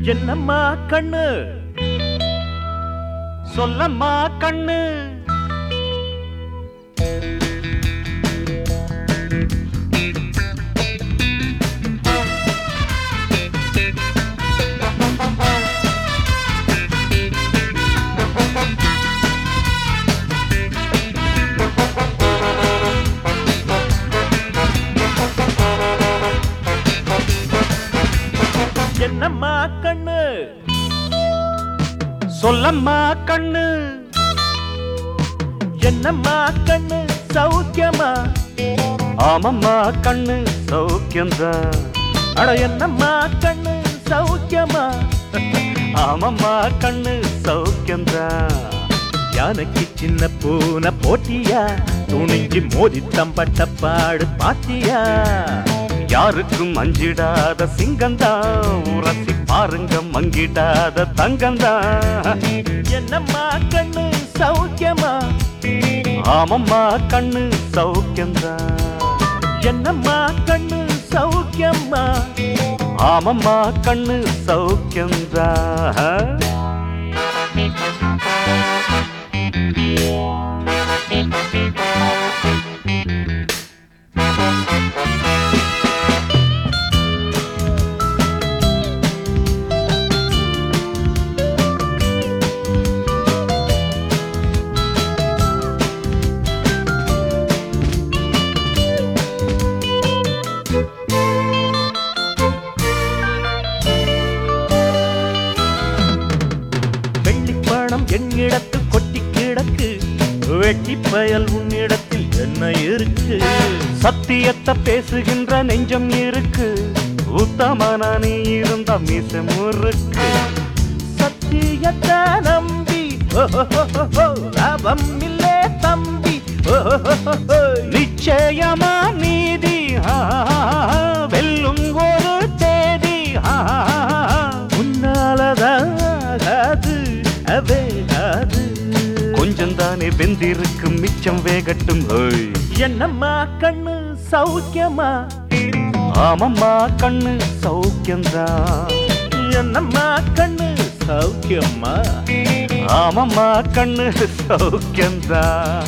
என்னம்மா கண்ணு சொல்லம்மா கண்ணு என்னம்மா கண்ணு சொல்லம்மா கண்ணு என்னம்மா கண்ணு சௌக்கியமா ஆமம்மா கண்ணு சௌக்கியம்தான் அட என்னம்மா கண்ணு சௌக்கியமா ஆமம்மா கண்ணு சௌக்கியம்தான் யானைக்கு சின்ன பூனை போட்டியா துணிஞ்சு மோதி தம்பட்ட பாடு பாத்தியா யாருக்கும் அஞ்சிடாத சிங்கந்தான் உரசி பாருங்க மங்கிடாத தங்கந்தான் என்னம்மா கண்ணு சௌக்கியமா ஆமம்மா கண்ணு சௌக்கியம்தான் என்னம்மா கண்ணு சௌக்கியமா ஆமம்மா கண்ணு சௌக்கியம்தான் என்னிடத்து கொட்டி கிடக்கு வெட்டி பயல் உன்னிடத்தில் என்ன இருக்கு சத்தியத்தை பேசுகின்ற நெஞ்சம் இருக்கு உத்தமனா நீ இருந்த மீச முறுக்கு சத்தியத்தை நம்பி லாபம் இல்லே தம்பி நிச்சயமா நீதி வெல்லும் ஒரு தேதி உன்னாலதாகாது வேகாது கொஞ்சம் தானே வெந்திருக்கு மிச்சம் வேகட்டும் என்னம்மா கண்ணு சௌக்கியமா ஆமம்மா கண்ணு சௌக்கியம்தான் என்னம்மா கண்ணு சௌக்கியமா ஆமம்மா கண்ணு சௌக்கியம்தான்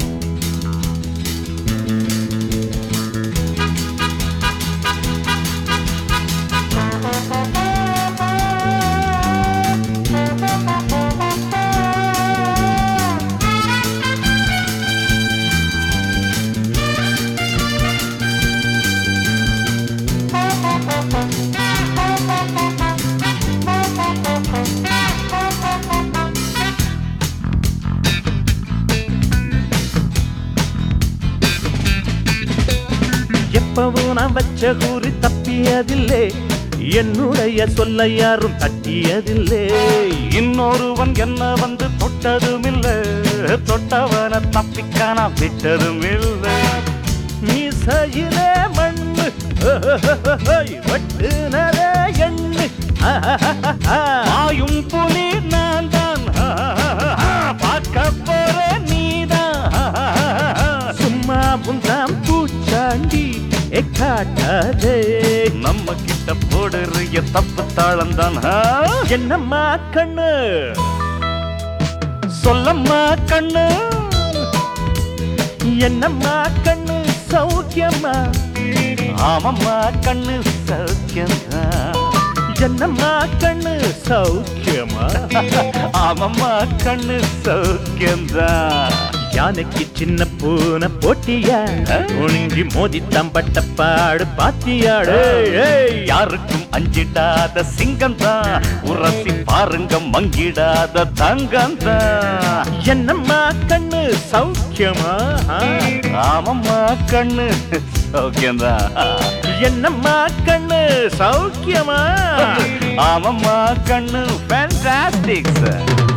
எப்பவும் நான் வச்ச கூறி தப்பியதில்லை என்னுடைய சொல்ல யாரும் தட்டியதில்லை இன்னொருவன் என்ன வந்து தொட்டதுமில்லை தொட்டவன தப்பிக்கான விட்டதும் இல்லை மீசையிலே மண்ணு வட்டுனரே எண்ணு ஆயும் புலி நான் தான் பார்க்க போற நீதான் சும்மா புந்தாம் பூச்சாண்டி காட்டாதே நம்ம கிட்ட போடுறிய தப்பு தாளம் தான் என்னம்மா கண்ணு சொல்லம்மா கண்ணு என்னம்மா கண்ணு சௌக்கியமா ஆமம்மா கண்ணு சௌக்கியமா என்னம்மா கண்ணு சௌக்கியமா ஆமம்மா கண்ணு சௌக்கியம்தான் யானைக்கு சின்ன பூனை போட்டியா ஒழுங்கி மோதி தம்பட்ட பாடு பாத்தியாடு யாருக்கும் அஞ்சிடாத சிங்கந்தான் உரசி பாருங்க மங்கிடாத தங்கந்தான் என்னம்மா கண்ணு சௌக்கியமா ஆமம்மா கண்ணு சௌக்கியம்தான் என்னம்மா கண்ணு சௌக்கியமா ஆமம்மா கண்ணு ஃபேண்டாஸ்டிக்